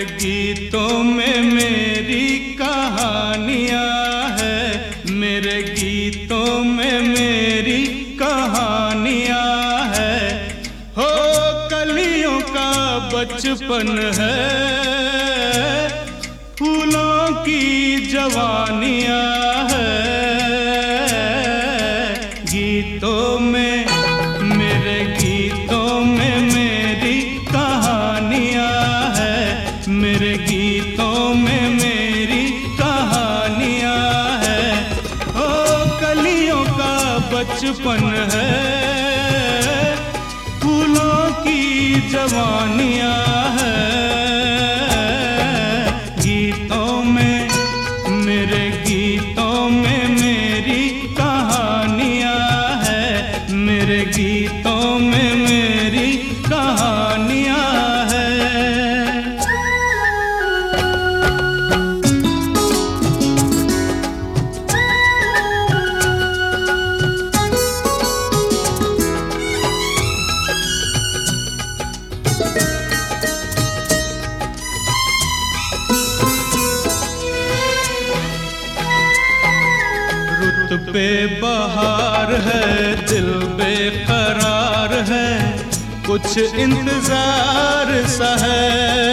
गीतों में मेरी कहानियाँ है, मेरे गीतों में मेरी कहानियाँ है। हो कलियों का बचपन है, फूलों की जवानियाँ है। गीतों में मेरे गीतों में मेरी कहानियाँ है, मेरे गीतों में मेरी कहानियाँ है। ओ कलियों का बचपन है, फूलों की जवानियाँ है। गीतों में मेरे गीतों में मेरी कहानियाँ है, मेरे गीतों में मेरी कहानियाँ है। रुत पे बहार है, दिल बेकरार है, कुछ इंतजार सा है।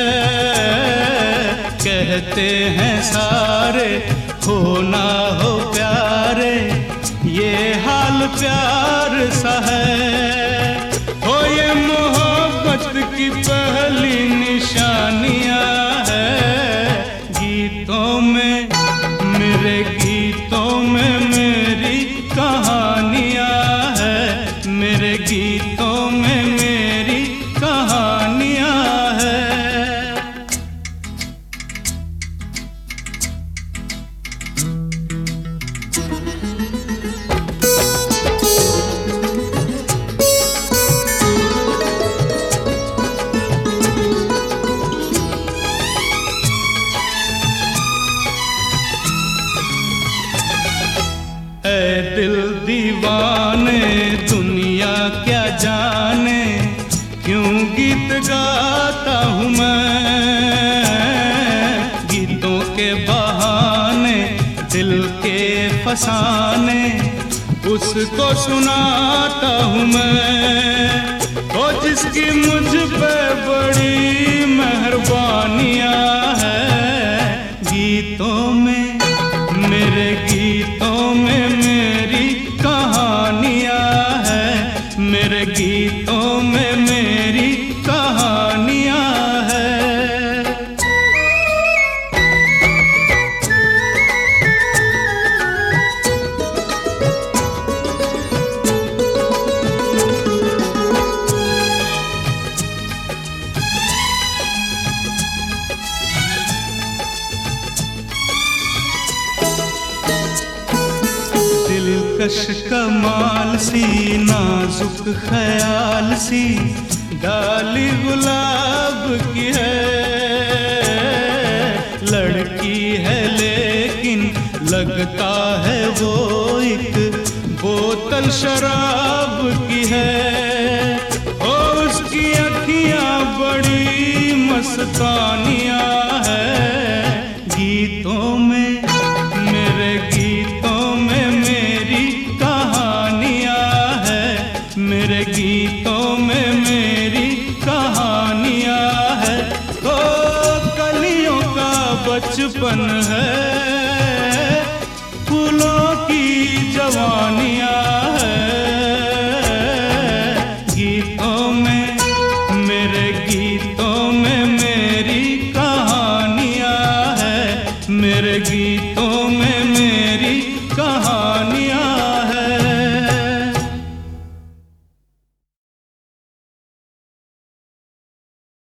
कहते हैं सारे हो ना हो प्यारे, ये हाल प्यार सा है। हो ये मोहब्बत की पहली निशानियाँ है। गीतों में मेरे गीतों में मेरी कहानियाँ है, मेरे गीतों में मेरी कहानियाँ है। ऐ दिल दीवाने दुनिया क्या जाने, क्यों गीत गाता हूँ मैं। गीतों के बहाने दिल के फसाने उसको सुनाता हूँ मैं। ओ जिसकी मुझ पे बड़ी मेहरबानियाँ है। गीतों में मेरे गीतों में मेरी कहानियाँ है, मेरे गीतों में मेरी कहानियाँ है। दिलकश कमाल सी नाजुक ख्याल सी डाली गुलाब की है। लड़की है लेकिन लगता है वो एक बोतल शराब की है। ओ उसकी अखियाँ बड़ी मस्तानियाँ है। गीतों में मेरे गीतों में मेरी कहानियाँ है, मेरे गीतों में मेरी कहानियाँ है। ओ कलियों का बचपन है, फूलों की जवानियाँ है। गीतों में मेरे गीतों में मेरी कहानियाँ है, मेरे गीत